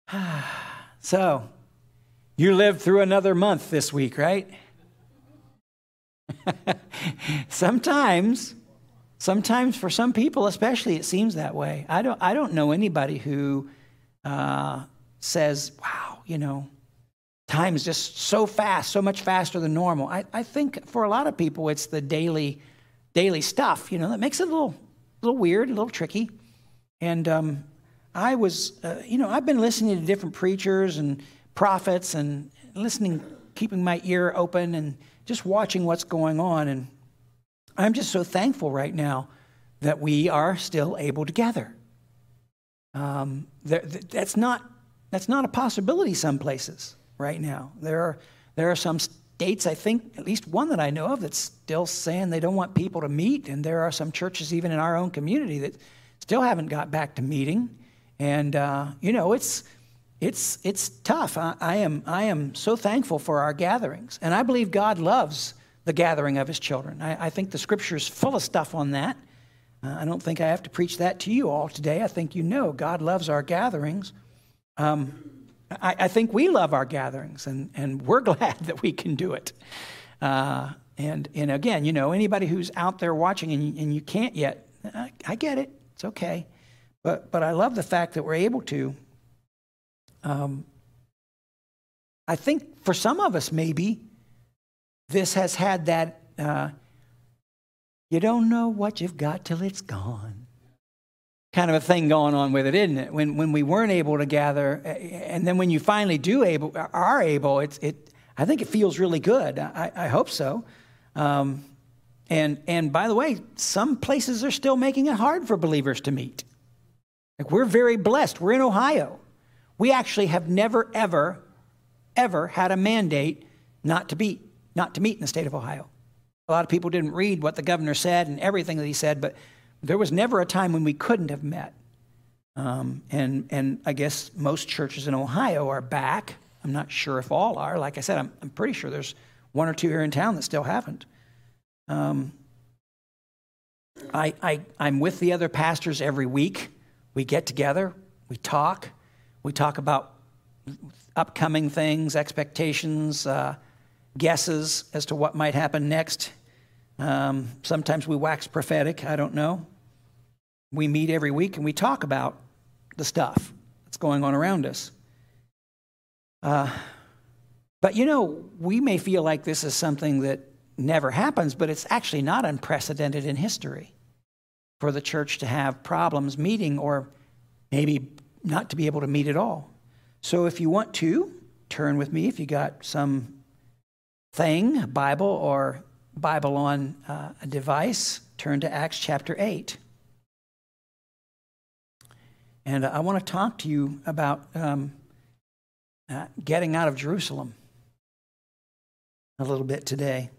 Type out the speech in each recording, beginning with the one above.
So, you lived through another month this week, right? Sometimes for some people especially, it seems that way. I don't know anybody who says, wow, time's just so fast, so much faster than normal. I think for a lot of people, it's the daily stuff, that makes it a little weird, a little tricky. And I've been listening to different preachers and prophets and keeping my ear open and just watching what's going on. And I'm just so thankful right now that we are still able to gather. That's not a possibility some places right now. There are some states, I think, at least one that I know of, that's still saying they don't want people to meet. And there are some churches even in our own community that still haven't got back to meeting. And, it's tough. I am so thankful for our gatherings. And I believe God loves the gathering of his children. I think the scripture is full of stuff on that. I don't think I have to preach that to you all today. I think God loves our gatherings. I think we love our gatherings, and we're glad that we can do it. And again, anybody who's out there watching and you can't yet, I get it. It's okay. But I love the fact that we're able to. I think for some of us, maybe, this has had that, you don't know what you've got till it's gone kind of a thing going on with it, isn't it? When we weren't able to gather, and then when you finally are able, I think it feels really good. I hope so. And by the way, some places are still making it hard for believers to meet. Like, we're very blessed. We're in Ohio. We actually have never, ever, ever had a mandate not to meet in the state of Ohio. A lot of people didn't read what the governor said and everything that he said, but there was never a time when we couldn't have met. And I guess most churches in Ohio are back. I'm not sure if all are. Like I said, I'm pretty sure there's one or two here in town that still haven't. I'm with the other pastors every week. We get together, we talk about upcoming things, expectations, guesses as to what might happen next. Sometimes we wax prophetic, I don't know. We meet every week and we talk about the stuff that's going on around us. But we may feel like this is something that never happens, but it's actually not unprecedented in history for the church to have problems meeting, or maybe not to be able to meet at all. So if you want to, turn with me, if you got some thing, Bible or Bible on a device, turn to Acts chapter 8. And I want to talk to you about getting out of Jerusalem a little bit today.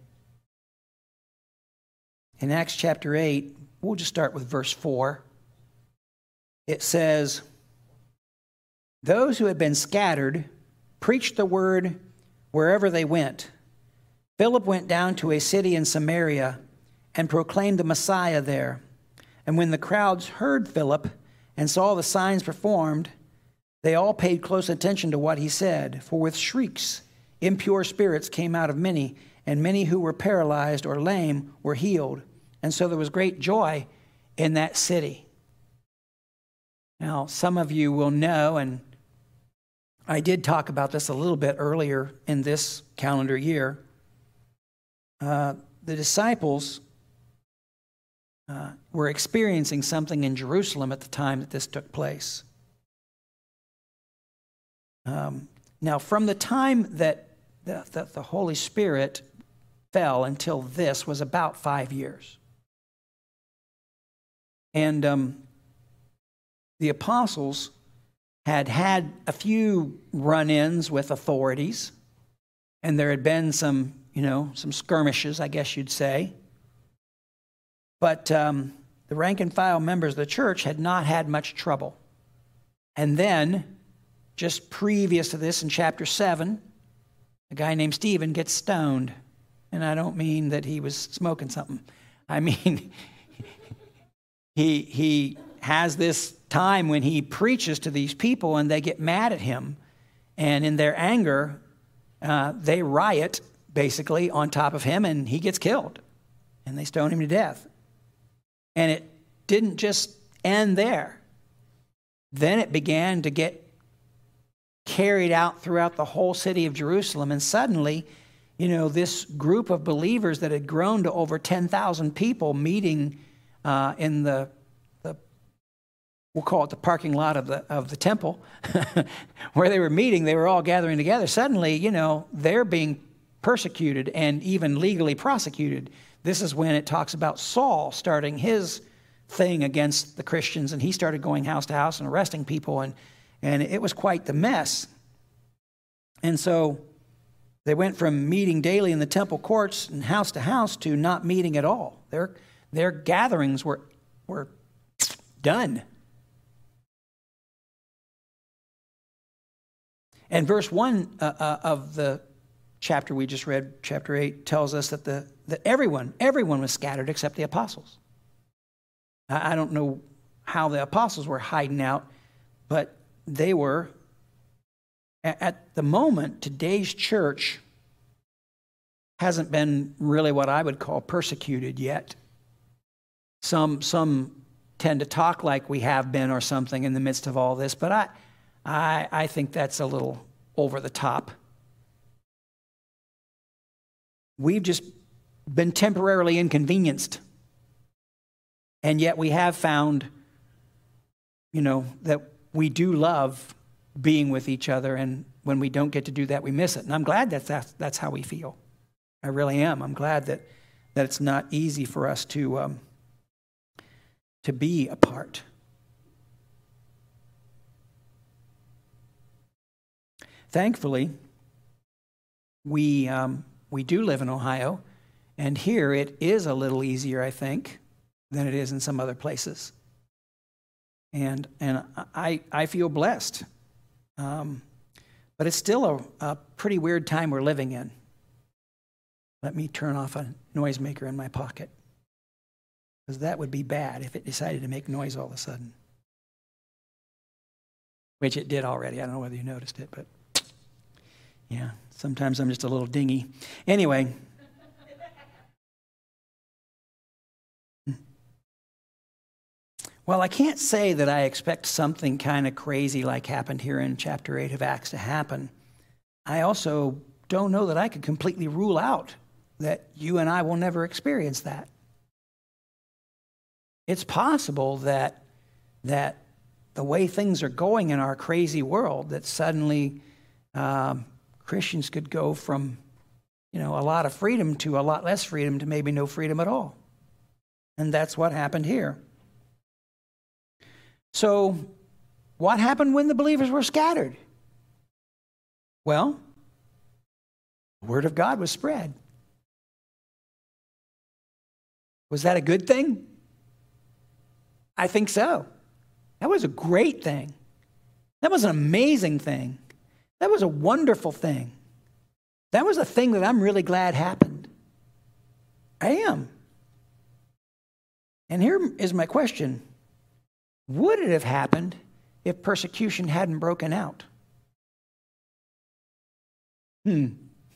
In Acts chapter 8, we'll just start with verse 4. It says, "Those who had been scattered preached the word wherever they went. Philip went down to a city in Samaria and proclaimed the Messiah there. And when the crowds heard Philip and saw the signs performed, they all paid close attention to what he said. For with shrieks, impure spirits came out of many, and many who were paralyzed or lame were healed. And so there was great joy in that city." Now, some of you will know, and I did talk about this a little bit earlier in this calendar year. The disciples were experiencing something in Jerusalem at the time that this took place. Now, from the time that the Holy Spirit fell until this was about 5 years. And the apostles had a few run-ins with authorities, and there had been some skirmishes, I guess you'd say. But the rank and file members of the church had not had much trouble. And then, just previous to this, in chapter 7, a guy named Stephen gets stoned. And I don't mean that he was smoking something. I mean, he has this time when he preaches to these people and they get mad at him. And in their anger, they riot, basically, on top of him, and he gets killed. And they stone him to death. And it didn't just end there. Then it began to get carried out throughout the whole city of Jerusalem. And suddenly, this group of believers that had grown to over 10,000 people meeting in the we'll call it the parking lot of the temple, where they were meeting, they were all gathering together. Suddenly, they're being persecuted and even legally prosecuted. This is when it talks about Saul starting his thing against the Christians, and he started going house to house and arresting people, and it was quite the mess. And so they went from meeting daily in the temple courts and house to house to not meeting at all. Their gatherings were done. And verse 1 of the chapter we just read, chapter 8, tells us that everyone was scattered except the apostles. I don't know how the apostles were hiding out, but they were. At the moment, today's church hasn't been really what I would call persecuted yet. Some tend to talk like we have been or something in the midst of all this, but I think that's a little over the top. We've just been temporarily inconvenienced. And yet we have found, that we do love being with each other, and when we don't get to do that, we miss it. And I'm glad that's how we feel. I really am. I'm glad that it's not easy for us to be apart. Thankfully, we do live in Ohio, and here it is a little easier, I think, than it is in some other places. And I feel blessed. But it's still a pretty weird time we're living in. Let me turn off a noisemaker in my pocket, because that would be bad if it decided to make noise all of a sudden. Which it did already. I don't know whether you noticed it, but yeah, sometimes I'm just a little dingy. Anyway. Well, I can't say that I expect something kind of crazy like happened here in chapter 8 of Acts to happen. I also don't know that I could completely rule out that you and I will never experience that. It's possible that the way things are going in our crazy world, that suddenly Christians could go from, a lot of freedom to a lot less freedom to maybe no freedom at all. And that's what happened here. So, what happened when the believers were scattered? Well, the word of God was spread. Was that a good thing? I think so. That was a great thing. That was an amazing thing. That was a wonderful thing. That was a thing that I'm really glad happened. I am. And here is my question. Would it have happened if persecution hadn't broken out? I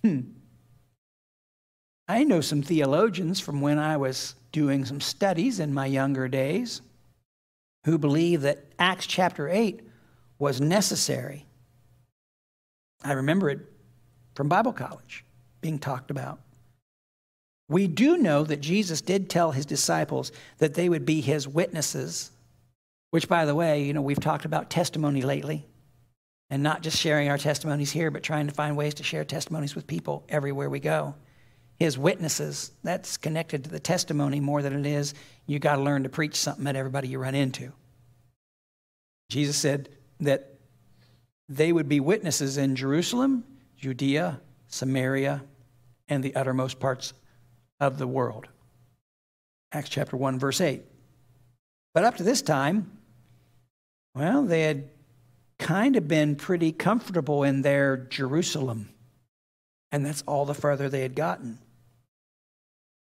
know some theologians from when I was doing some studies in my younger days who believe that Acts chapter 8 was necessary. I remember it from Bible college being talked about. We do know that Jesus did tell his disciples that they would be his witnesses. Which, by the way, we've talked about testimony lately, and not just sharing our testimonies here, but trying to find ways to share testimonies with people everywhere we go. His witnesses, that's connected to the testimony more than it is you got to learn to preach something at everybody you run into. Jesus said that they would be witnesses in Jerusalem, Judea, Samaria, and the uttermost parts of the world. Acts chapter 1, verse 8. But up to this time, well, they had kind of been pretty comfortable in their Jerusalem. And that's all the further they had gotten.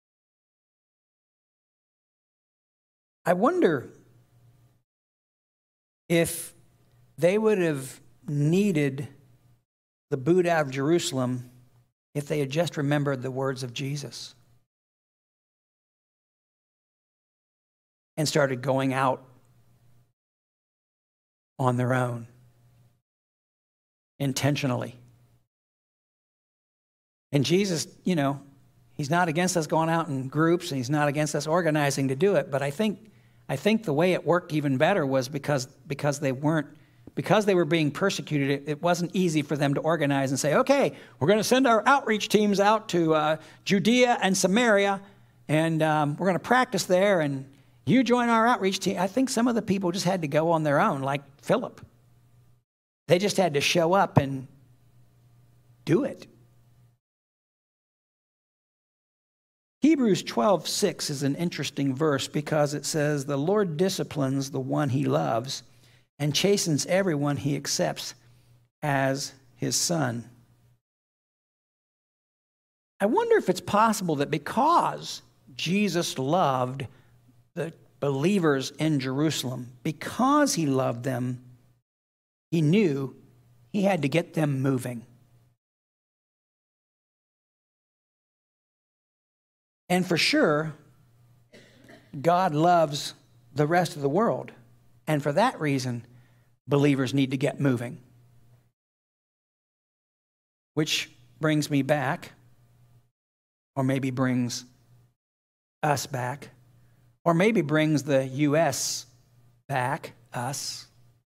I wonder if they would have needed the boot out of Jerusalem if they had just remembered the words of Jesus and started going out on their own intentionally. And Jesus, he's not against us going out in groups, and he's not against us organizing to do it, but I think the way it worked even better was because they were being persecuted, it wasn't easy for them to organize and say, okay, we're going to send our outreach teams out to Judea and Samaria, and we're going to practice there, and you join our outreach team. I think some of the people just had to go on their own, like Philip. They just had to show up and do it. Hebrews 12:6 is an interesting verse because it says, the Lord disciplines the one he loves and chastens everyone he accepts as his son. I wonder if it's possible that because Jesus loved the believers in Jerusalem, because he loved them, he knew he had to get them moving. And for sure, God loves the rest of the world. And for that reason, believers need to get moving. Which brings me back, or maybe brings us back, or maybe brings the U.S. back, us,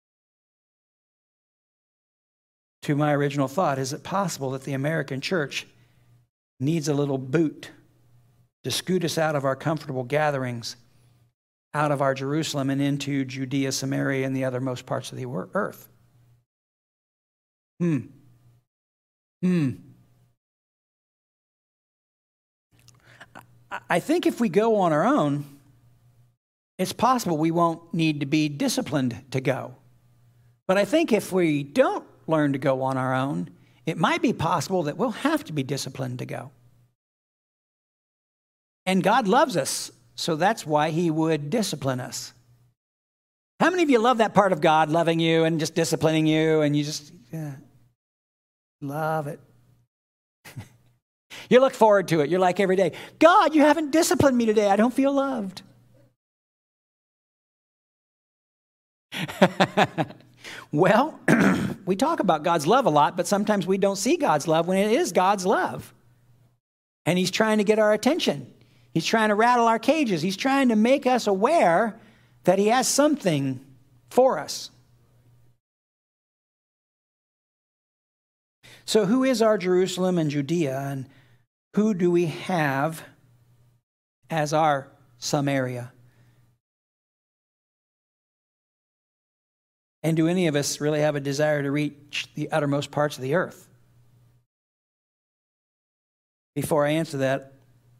to my original thought. Is it possible that the American church needs a little boot to scoot us out of our comfortable gatherings, out of our Jerusalem and into Judea, Samaria, and the othermost parts of the earth? I think if we go on our own, it's possible we won't need to be disciplined to go. But I think if we don't learn to go on our own, it might be possible that we'll have to be disciplined to go. And God loves us, so that's why he would discipline us. How many of you love that part of God, loving you and just disciplining you, and you just love it? You look forward to it. You're like every day, God, you haven't disciplined me today. I don't feel loved. Well, we talk about God's love a lot, but sometimes we don't see God's love when it is God's love. And he's trying to get our attention. He's trying to rattle our cages. He's trying to make us aware that he has something for us. So who is our Jerusalem and Judea, and who do we have as our Samaria? And do any of us really have a desire to reach the uttermost parts of the earth? Before I answer that,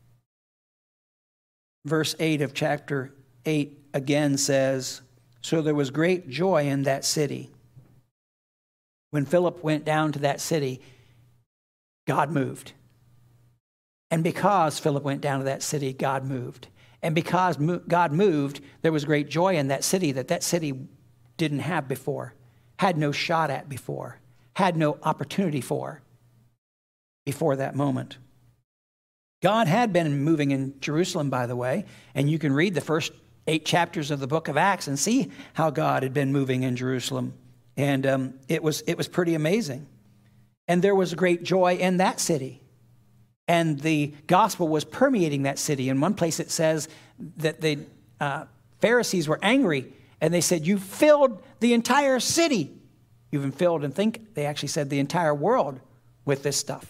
verse 8 of chapter 8 again says, so there was great joy in that city. When Philip went down to that city, God moved. And because Philip went down to that city, God moved. And because God moved, there was great joy in that city that city didn't have before, had no shot at before, had no opportunity for before that moment. God had been moving in Jerusalem, by the way, and you can read the first 8 chapters of the book of Acts and see how God had been moving in Jerusalem. And it was pretty amazing. And there was great joy in that city. And the gospel was permeating that city. In one place it says that the Pharisees were angry, and they said, you filled the entire city. You even filled, and think they actually said the entire world with this stuff.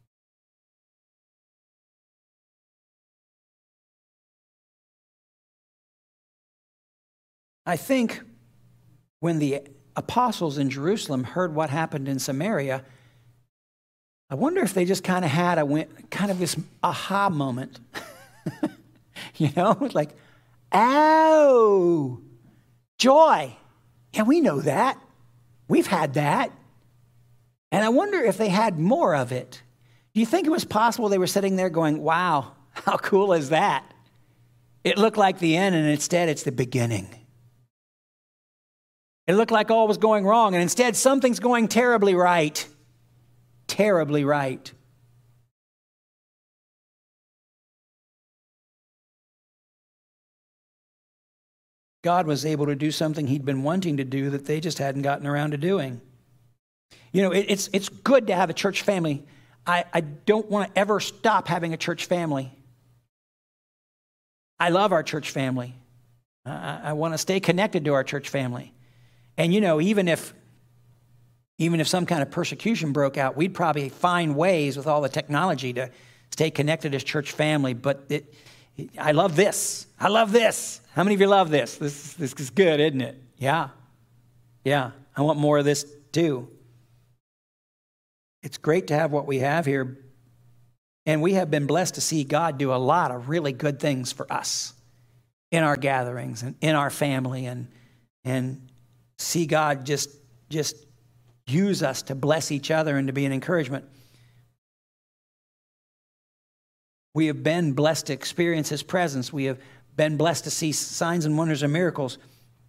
I think when the apostles in Jerusalem heard what happened in Samaria, I wonder if they just kind of had this aha moment. Like, oh, joy. Yeah, we know that. We've had that. And I wonder if they had more of it. Do you think it was possible they were sitting there going, wow, how cool is that? It looked like the end, and instead it's the beginning. It looked like all was going wrong, and instead something's going terribly right. Terribly right. God was able to do something he'd been wanting to do that they just hadn't gotten around to doing. You know, it's good to have a church family. I don't want to ever stop having a church family. I love our church family. I want to stay connected to our church family. And you know, even if some kind of persecution broke out, we'd probably find ways with all the technology to stay connected as church family. But I love this. I love this. How many of you love this? This is good, isn't it? Yeah. Yeah. I want more of this too. It's great to have what we have here. And we have been blessed to see God do a lot of really good things for us in our gatherings and in our family, and see God just use us to bless each other and to be an encouragement. We have been blessed to experience his presence. We have been blessed to see signs and wonders and miracles.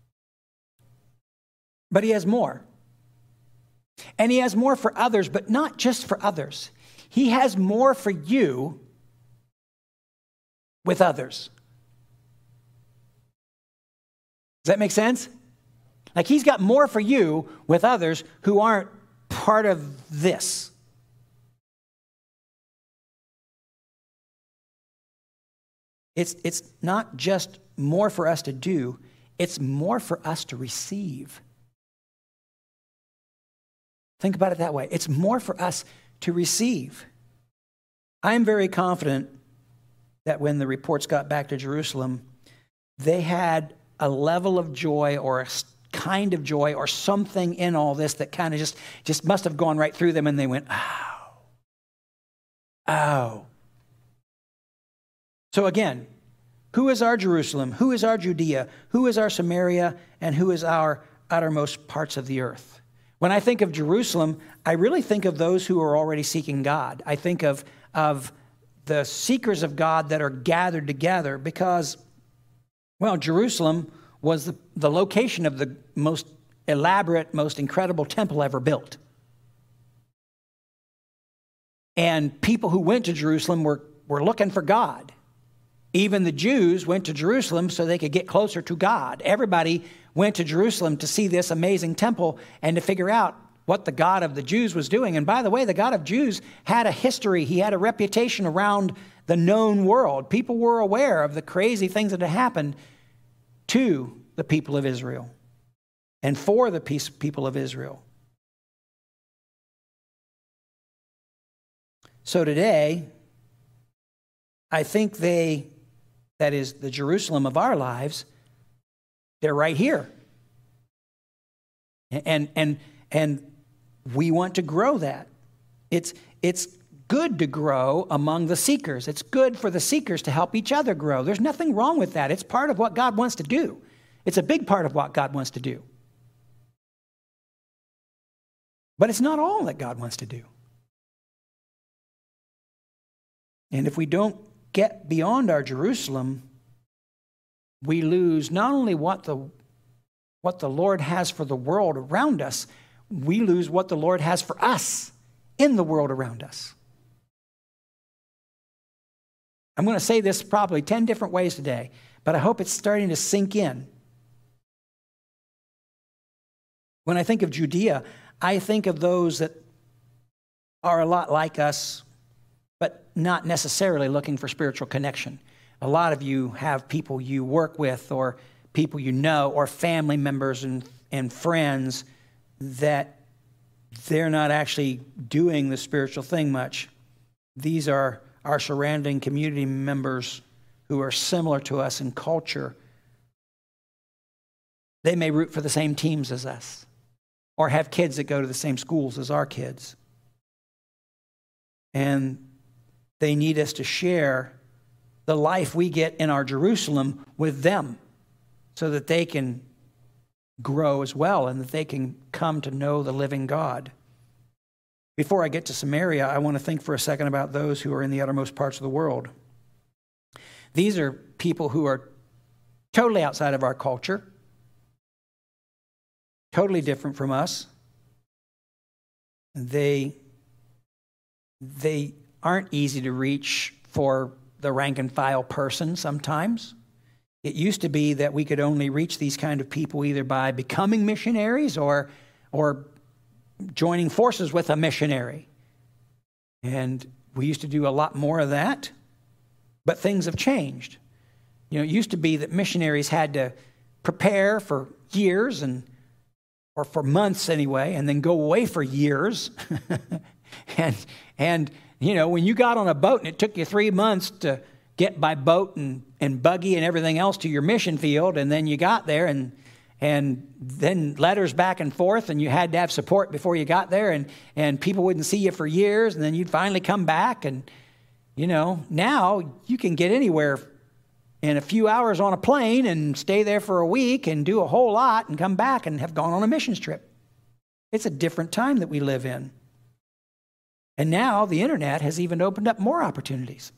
But he has more. And he has more for others, but not just for others. He has more for you with others. Does that make sense? Like he's got more for you with others who aren't part of this. It's not just more for us to do, it's more for us to receive. Think about it that way. It's more for us to receive. I am very confident that when the reports got back to Jerusalem, they had a level of joy or a kind of joy or something in all this that kind of just must have gone right through them, and they went, oh. Oh. So again, who is our Jerusalem? Who is our Judea? Who is our Samaria? And who is our uttermost parts of the earth? When I think of Jerusalem, I really think of those who are already seeking God. I think of the seekers of God that are gathered together because, well, Jerusalem was the location of the most elaborate, most incredible temple ever built. And people who went to Jerusalem were looking for God. Even the Jews went to Jerusalem so they could get closer to God. Everybody went to Jerusalem to see this amazing temple and to figure out what the God of the Jews was doing. And by the way, the God of Jews had a history. He had a reputation around the known world. People were aware of the crazy things that had happened to the people of Israel and for the people of Israel. So today, I think that is the Jerusalem of our lives, they're right here. And we want to grow that. It's good to grow among the seekers. It's good for the seekers to help each other grow. There's nothing wrong with that. It's part of what God wants to do. It's a big part of what God wants to do. But it's not all that God wants to do. And if we don't get beyond our Jerusalem, we lose not only what the Lord has for the world around us, we lose what the Lord has for us in the world around us. I'm going to say this probably 10 different ways today, but I hope it's starting to sink in. When I think of Judea, I think of those that are a lot like us, but not necessarily looking for spiritual connection. A lot of you have people you work with or people you know or family members and friends that they're not actually doing the spiritual thing much. These are our surrounding community members who are similar to us in culture. They may root for the same teams as us or have kids that go to the same schools as our kids. And they need us to share the life we get in our Jerusalem with them so that they can grow as well and that they can come to know the living God. Before I get to Samaria, I want to think for a second about those who are in the uttermost parts of the world. These are people who are totally outside of our culture. totally different from us. They aren't easy to reach for the rank and file person sometimes. It used to be that we could only reach these kind of people either by becoming missionaries or joining forces with a missionary. And we used to do a lot more of that, but things have changed. You know, it used to be that missionaries had to prepare for years or for months anyway, and then go away for years. and you know, when you got on a boat and it took you 3 months to get by boat and buggy and everything else to your mission field, and then you got there and then letters back and forth, and you had to have support before you got there, and people wouldn't see you for years, and then you'd finally come back. And, you know, now you can get anywhere in a few hours on a plane and stay there for a week and do a whole lot and come back and have gone on a missions trip. It's a different time that we live in. And now the internet has even opened up more opportunities.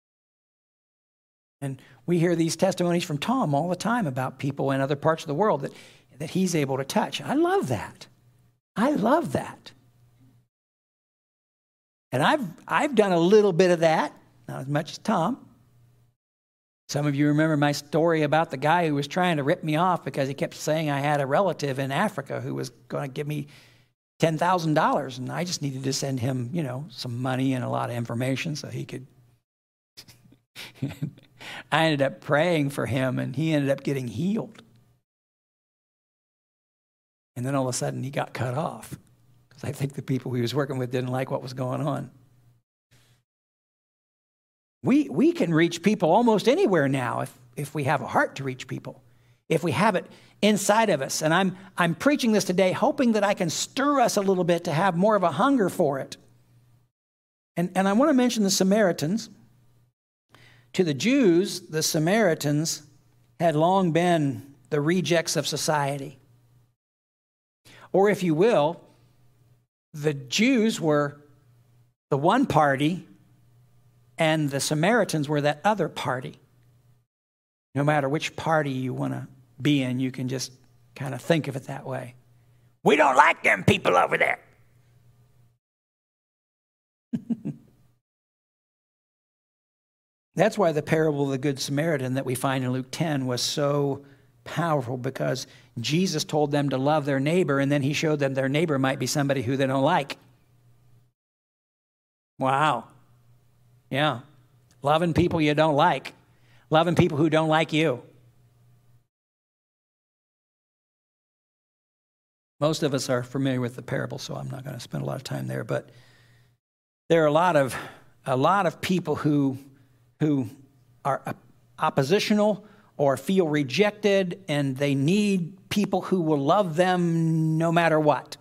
And we hear these testimonies from Tom all the time about people in other parts of the world that he's able to touch. I love that. I love that. And I've done a little bit of that, not as much as Tom. Some of you remember my story about the guy who was trying to rip me off because he kept saying I had a relative in Africa who was going to give me $10,000, and I just needed to send him, you know, some money and a lot of information so he could. I ended up praying for him, and he ended up getting healed. And then all of a sudden, he got cut off because I think the people he was working with didn't like what was going on. We can reach people almost anywhere now if we have a heart to reach people, if we have it inside of us. And I'm preaching this today hoping that I can stir us a little bit to have more of a hunger for it. And I want to mention the Samaritans. To the Jews, the Samaritans had long been the rejects of society. Or if you will, the Jews were the one party and the Samaritans were that other party. No matter which party you want to be in, you can just kind of think of it that way. We don't like them people over there. That's why the parable of the Good Samaritan that we find in Luke 10 was so powerful, because Jesus told them to love their neighbor, and then he showed them their neighbor might be somebody who they don't like. Wow. Yeah. Loving people you don't like. Loving people who don't like you. Most of us are familiar with the parable, so I'm not going to spend a lot of time there, but there are a lot of people who are oppositional or feel rejected, and they need people who will love them no matter what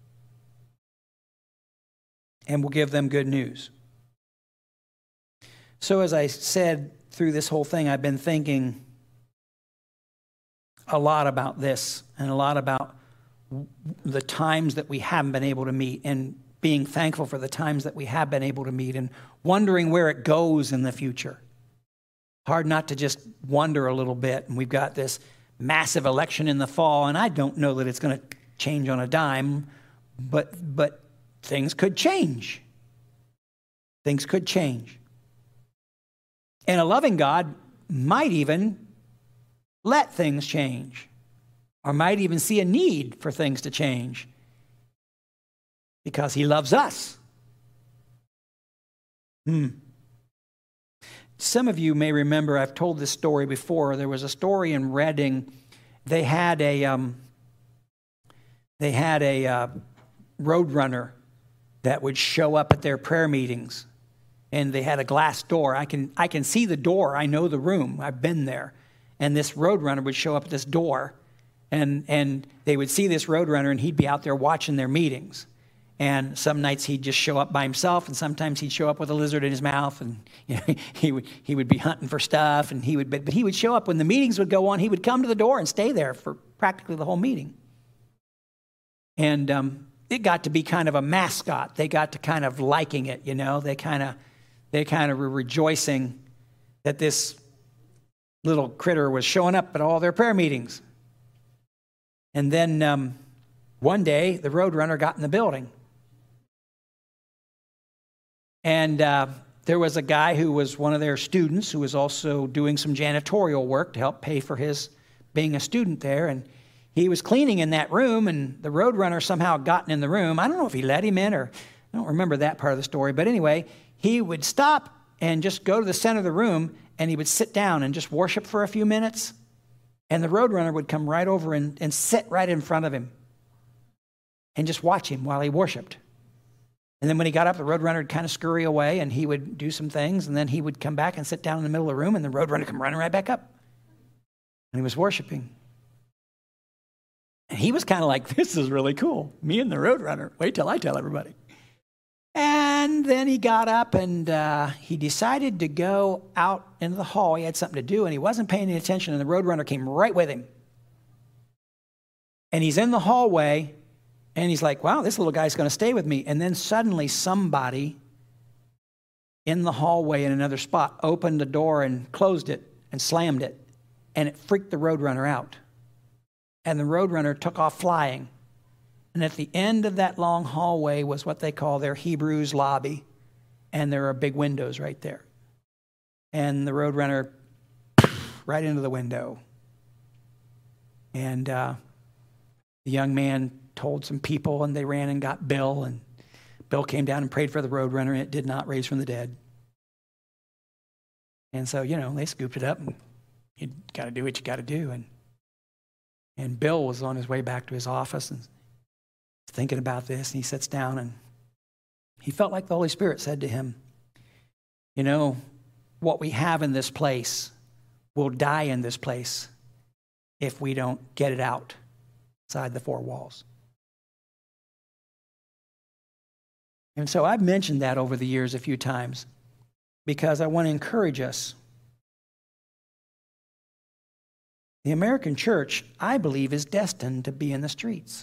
and will give them good news. So as I said, through this whole thing, I've been thinking a lot about this and a lot about the times that we haven't been able to meet, and being thankful for the times that we have been able to meet, and wondering where it goes in the future. Hard not to just wonder a little bit. And we've got this massive election in the fall, and I don't know that it's going to change on a dime, but things could change. Things could change. And a loving God might even let things change, or might even see a need for things to change, because he loves us. Some of you may remember, I've told this story before. There was a story in Reading. They had a roadrunner that would show up at their prayer meetings, and they had a glass door. I can see the door. I know the room. I've been there. And this roadrunner would show up at this door, and they would see this roadrunner, and he'd be out there watching their meetings. And some nights he'd just show up by himself, and sometimes he'd show up with a lizard in his mouth, and you know, he would be hunting for stuff, and but he would show up when the meetings would go on. He would come to the door and stay there for practically the whole meeting. And it got to be kind of a mascot. They got to kind of liking it, you know. They kind of were rejoicing that this little critter was showing up at all their prayer meetings. And then One day, the Roadrunner got in the building. And there was a guy who was one of their students who was also doing some janitorial work to help pay for his being a student there. And he was cleaning in that room, and the Roadrunner somehow gotten in the room. I don't know if he let him in, or I don't remember that part of the story. But anyway, he would stop and just go to the center of the room, and he would sit down and just worship for a few minutes. And the Roadrunner would come right over and sit right in front of him and just watch him while he worshiped. And then when he got up, the Roadrunner would kind of scurry away, and he would do some things, and then he would come back and sit down in the middle of the room, and the Roadrunner would come running right back up. And he was worshiping. And he was kind of like, this is really cool. Me and the Roadrunner. Wait till I tell everybody. And then he got up, and he decided to go out into the hall. He had something to do, and he wasn't paying any attention, and the Roadrunner came right with him. And he's in the hallway, and he's like, wow, this little guy's going to stay with me. And then suddenly somebody in the hallway in another spot opened the door and closed it and slammed it. And it freaked the Roadrunner out. And the Roadrunner took off flying. And at the end of that long hallway was what they call their Hebrews lobby. And there are big windows right there. And the Roadrunner right into the window. And the young man told some people, and they ran and got Bill. And Bill came down and prayed for the Roadrunner, and it did not raise from the dead. And so, they scooped it up, and you got to do what you got to do. And Bill was on his way back to his office and thinking about this, and he sits down, and he felt like the Holy Spirit said to him, what we have in this place will die in this place if we don't get it outside the four walls. And so I've mentioned that over the years a few times because I want to encourage us. The American church, I believe, is destined to be in the streets.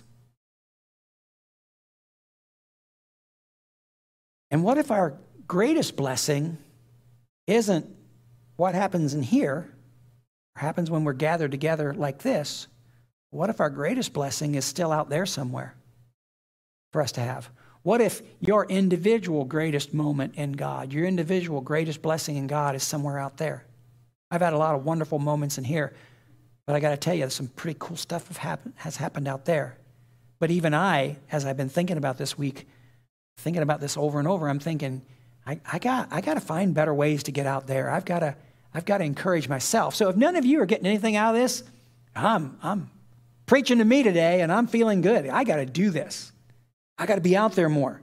And what if our greatest blessing isn't what happens in here, or happens when we're gathered together like this? What if our greatest blessing is still out there somewhere for us to have? What if your individual greatest moment in God, your individual greatest blessing in God is somewhere out there? I've had a lot of wonderful moments in here, but I got to tell you, some pretty cool stuff has happened out there. But even I, as I've been thinking about this week, thinking about this over and over, I'm thinking, I got to find better ways to get out there. I've got to encourage myself. So if none of you are getting anything out of this, I'm preaching to me today, and I'm feeling good. I got to do this. I got to be out there more.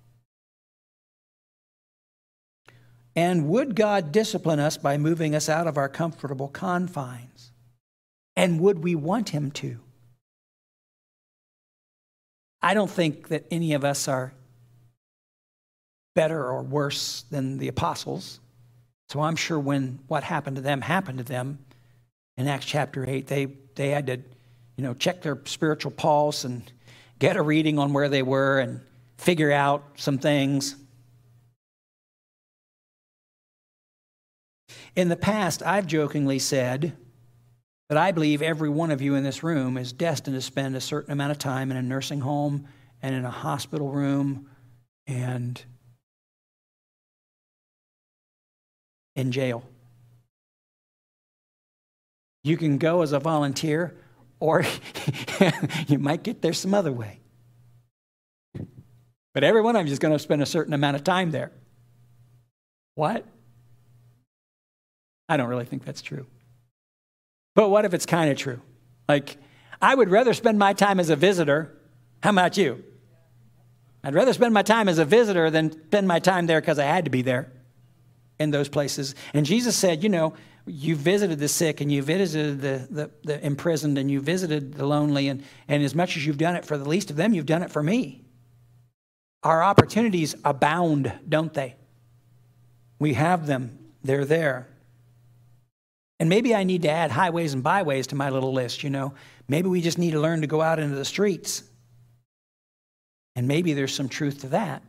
And would God discipline us by moving us out of our comfortable confines? And would we want him to? I don't think that any of us are better or worse than the apostles. So I'm sure when what happened to them in Acts chapter 8, they had to, check their spiritual pulse and get a reading on where they were and figure out some things. In the past, I've jokingly said that I believe every one of you in this room is destined to spend a certain amount of time in a nursing home and in a hospital room and in jail. You can go as a volunteer, or you might get there some other way. But every one of you is going to spend a certain amount of time there. What? I don't really think that's true. But what if it's kind of true? Like, I would rather spend my time as a visitor. How about you? I'd rather spend my time as a visitor than spend my time there because I had to be there in those places. And Jesus said, you visited the sick, and you visited the imprisoned, and you visited the lonely, and as much as you've done it for the least of them, you've done it for me. Our opportunities abound, don't they? We have them. They're there. And maybe I need to add highways and byways to my little list, Maybe we just need to learn to go out into the streets. And maybe there's some truth to that.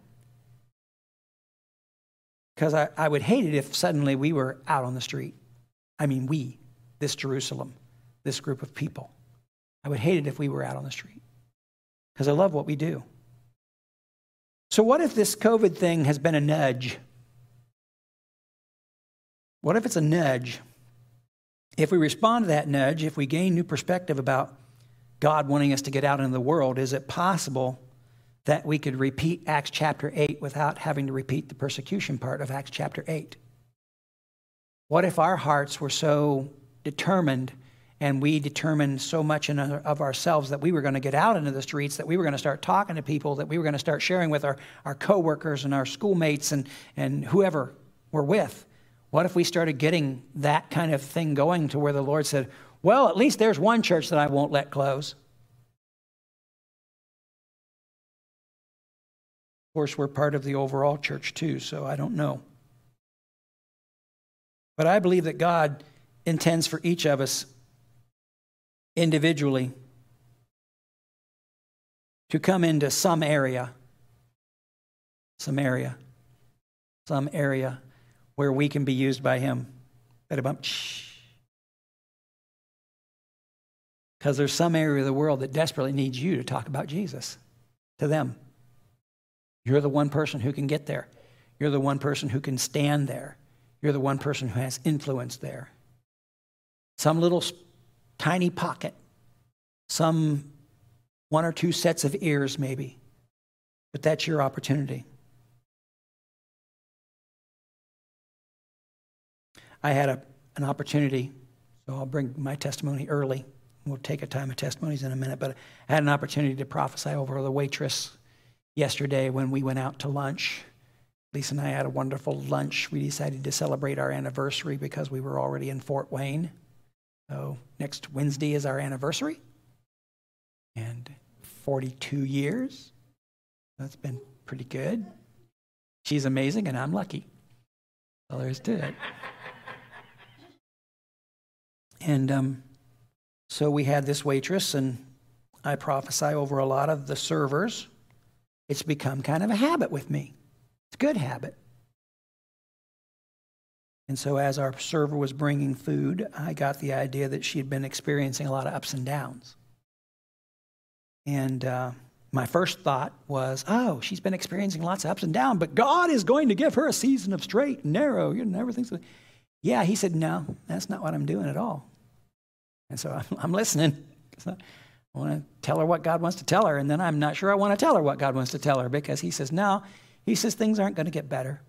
Because I would hate it if suddenly we were out on the street. I mean, this Jerusalem, this group of people. I would hate it if we were out on the street. because I love what we do. So what if this COVID thing has been a nudge? What if it's a nudge? If we respond to that nudge, if we gain new perspective about God wanting us to get out into the world, is it possible that we could repeat Acts chapter 8 without having to repeat the persecution part of Acts chapter 8? What if our hearts were so determined and we determined so much of ourselves that we were going to get out into the streets, that we were going to start talking to people, that we were going to start sharing with our coworkers and our schoolmates and whoever we're with? What if we started getting that kind of thing going to where the Lord said, well, at least there's one church that I won't let close. Of course, we're part of the overall church too, so I don't know. But I believe that God intends for each of us individually to come into some area where we can be used by Him. Because there's some area of the world that desperately needs you to talk about Jesus to them. You're the one person who can get there. You're the one person who can stand there. You're the one person who has influence there. Some little tiny pocket. Some one or two sets of ears maybe. But that's your opportunity. I had an opportunity, so I'll bring my testimony early. We'll take a time of testimonies in a minute, but I had an opportunity to prophesy over the waitress yesterday when we went out to lunch. Lisa and I had a wonderful lunch. We decided to celebrate our anniversary because we were already in Fort Wayne. So next Wednesday is our anniversary. And 42 years. That's been pretty good. She's amazing and I'm lucky. All there is to it. And so we had this waitress, and I prophesy over a lot of the servers. It's become kind of a habit with me. It's a good habit. And so as our server was bringing food, I got the idea that she had been experiencing a lot of ups and downs. And my first thought was, oh, she's been experiencing lots of ups and downs, but God is going to give her a season of straight and narrow. You know, everything's... Yeah, he said, no, that's not what I'm doing at all. And so I'm listening. I want to tell her what God wants to tell her, and then I'm not sure I want to tell her what God wants to tell her, because he says, no, he says things aren't going to get better.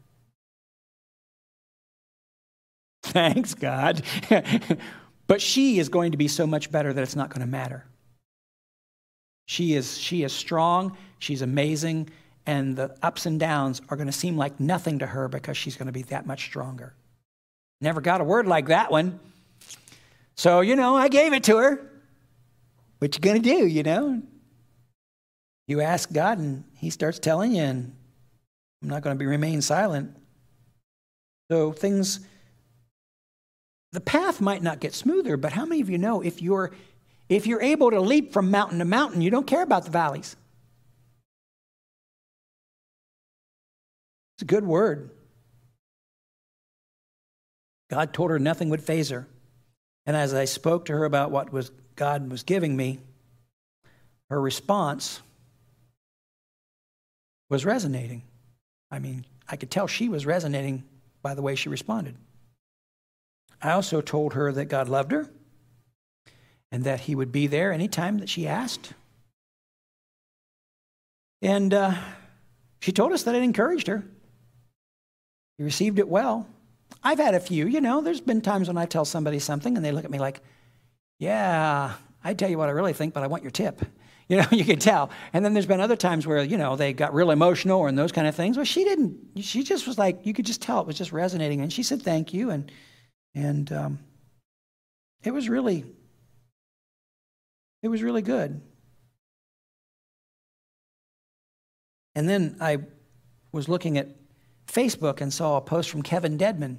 Thanks, God. But she is going to be so much better that it's not going to matter. She is strong, she's amazing, and the ups and downs are going to seem like nothing to her because she's going to be that much stronger. Never got a word like that one. So, I gave it to her. What you going to do, You ask God and he starts telling you, and I'm not going to remain silent. So the path might not get smoother, but how many of you know if you're able to leap from mountain to mountain, you don't care about the valleys? It's a good word. God told her nothing would faze her. And as I spoke to her about what God was giving me, her response was resonating. I mean, I could tell she was resonating by the way she responded. I also told her that God loved her and that he would be there anytime that she asked. And she told us that it encouraged her. She received it well. I've had a few, there's been times when I tell somebody something and they look at me like, yeah, I tell you what I really think, but I want your tip. You can tell. And then there's been other times where, they got real emotional and those kind of things. Well, she didn't. She just was like, you could just tell it was just resonating. And she said, thank you. And it was really good. And then I was looking at Facebook and saw a post from Kevin Dedman.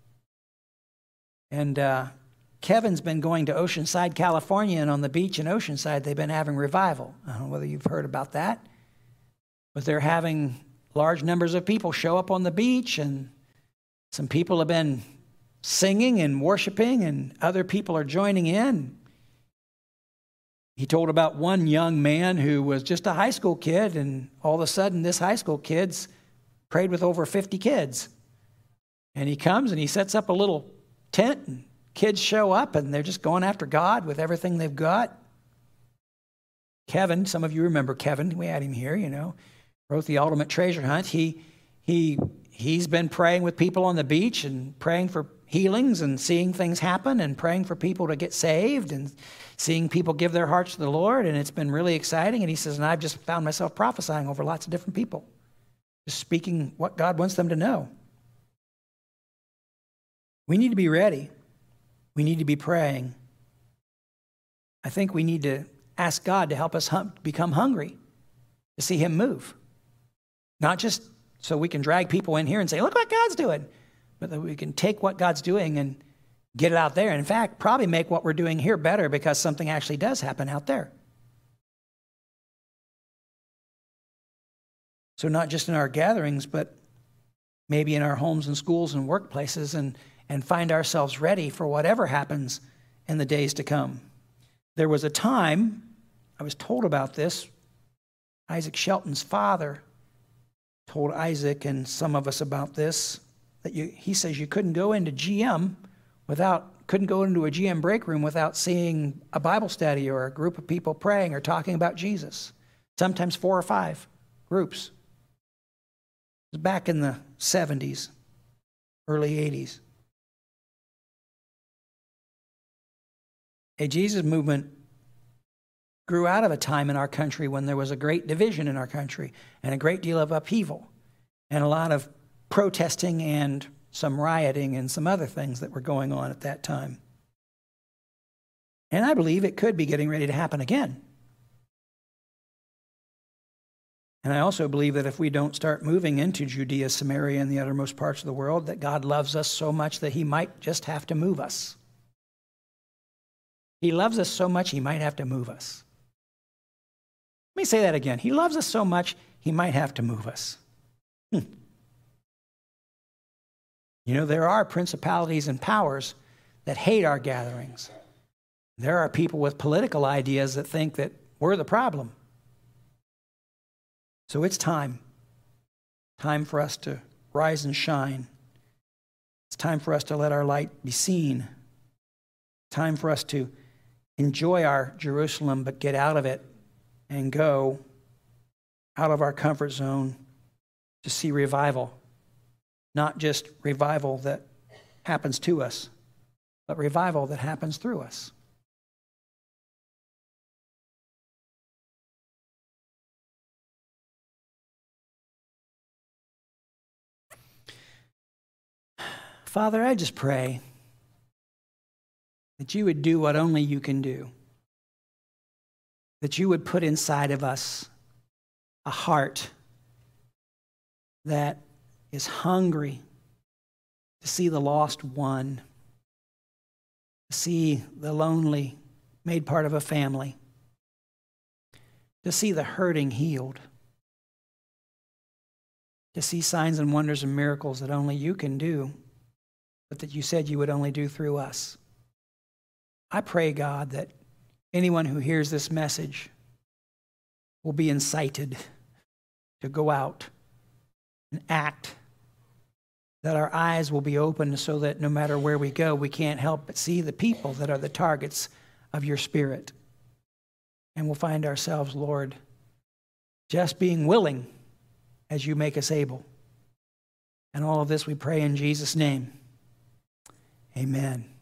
And Kevin's been going to Oceanside, California, and on the beach in Oceanside, they've been having revival. I don't know whether you've heard about that, but they're having large numbers of people show up on the beach, and some people have been singing and worshiping, and other people are joining in. He told about one young man who was just a high school kid, and all of a sudden this high school kid's prayed with over 50 kids. And he comes and he sets up a little tent, and kids show up, and they're just going after God with everything they've got. Kevin, some of you remember Kevin. We had him here, wrote The Ultimate Treasure Hunt. He's been praying with people on the beach and praying for healings and seeing things happen and praying for people to get saved and seeing people give their hearts to the Lord. And it's been really exciting. And he says, and I've just found myself prophesying over lots of different people, just speaking what God wants them to know. We need to be ready. We need to be praying. I think we need to ask God to help us become hungry to see him move. Not just so we can drag people in here and say, look what God's doing, but that we can take what God's doing and get it out there. And in fact, probably make what we're doing here better because something actually does happen out there. So not just in our gatherings, but maybe in our homes and schools and workplaces, and find ourselves ready for whatever happens in the days to come. There was a time, I was told about this, Isaac Shelton's father told Isaac and some of us about this, that he says you couldn't go into a GM break room without seeing a Bible study or a group of people praying or talking about Jesus. Sometimes 4 or 5 groups. It was back in the 70s, early 80s. A Jesus movement grew out of a time in our country when there was a great division in our country and a great deal of upheaval and a lot of protesting and some rioting and some other things that were going on at that time. And I believe it could be getting ready to happen again. And I also believe that if we don't start moving into Judea, Samaria, and the uttermost parts of the world, that God loves us so much that he might just have to move us. He loves us so much, he might have to move us. Let me say that again. He loves us so much, he might have to move us. There are principalities and powers that hate our gatherings. There are people with political ideas that think that we're the problem. So it's time for us to rise and shine. It's time for us to let our light be seen. Time for us to enjoy our Jerusalem, but get out of it and go out of our comfort zone to see revival. Not just revival that happens to us, but revival that happens through us. Father, I just pray that you would do what only you can do. That you would put inside of us a heart that is hungry to see the lost won, to see the lonely made part of a family, to see the hurting healed, to see signs and wonders and miracles that only you can do, but that you said you would only do through us. I pray, God, that anyone who hears this message will be incited to go out and act, that our eyes will be open so that no matter where we go, we can't help but see the people that are the targets of your Spirit. And we'll find ourselves, Lord, just being willing as you make us able. And all of this we pray in Jesus' name. Amen.